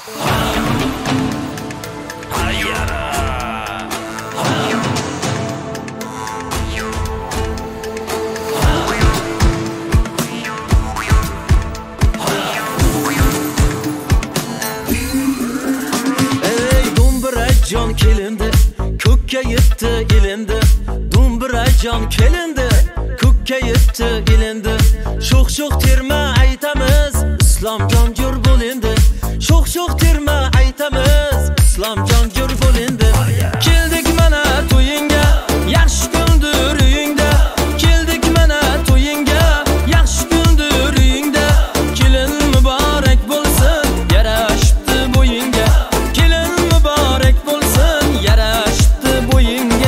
Jon kelindi, ko'kka yetdi ilindi. Do'mbira jon kelindi, ko'kka yetdi ilindi. Sho'x-sho'x terma aytamiz, islom jon jur bo'lindi. Sho'x-sho'x terma aytamiz, islom jon jur bo'lindi. Keldik mana to'yinga, yaxshi kundir uyingda. Keldik mana to'yinga, yaxshi kundir uyingda. Kelin muborak bo'lsin, yarashibdi bo'yinga. Kelin muborak bo'lsin, yarashibdi bo'yinga.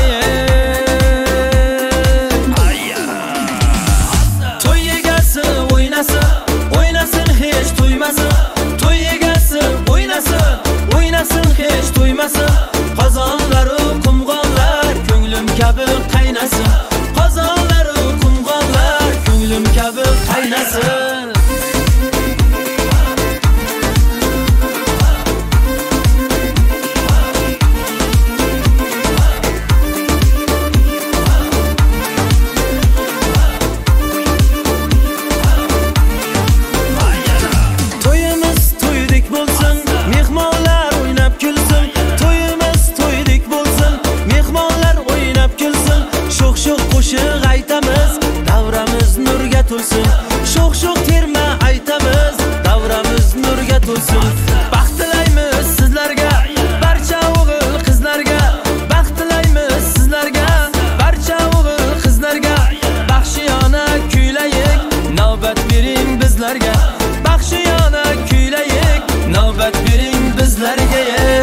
To'y egasi o'ynasin, o'ynasin hech to'ymasin. To'y egasi o'ynasin, o'ynasin hech to'ymasin. Qozonlar u qumg'onlar ko'nglim kabi qaynasin. Qozonlar u qumg'onlar ko'nglim kabi qaynasin. To'yimiz to'ydik bo'lsin, mehmonlar o'ynab kulsin. To'yimiz to'ydik bo'lsin, mehmonlar o'ynab kulsin. Sho'x-sho'x qo'shiq aytamiz, davramiz nurga to'lsin. Sho'x-sho'x terma aytamiz, davramiz nurga to'lsin. Baxt tilaymiz sizlarga, barcha o'g'il qizlarga. Baxt tilaymiz sizlarga, barcha o'g'il qizlarga. Baxshiyona kuylayik, navbat bering bizlarga. Baxshiyona kuylayik, navbat bering bizlarga.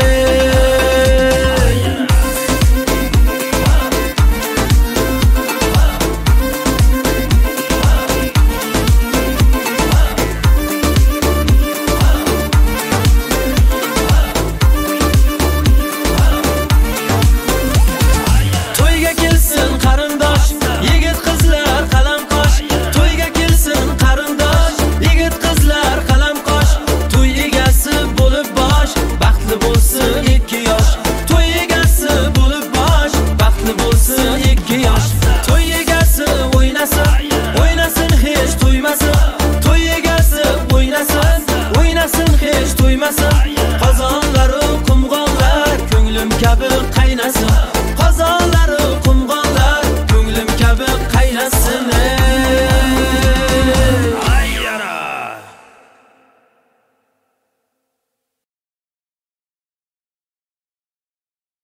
To'yga kelsin qarindosh, yigit qizlar qalamqosh. To'yga kelsin qarindosh, yigit qizlar qalamqosh. To'y egasi bo'lib bosh, baxtli bo'lsin 2 yosh. To'y egasi bo'lib bosh, baxtli bo'lsin 2 yosh. To'y egasi o'ynasin, o'ynasin hech to'ymasin. To'y egasi o'ynasin, o'ynasin hech to'ymasin.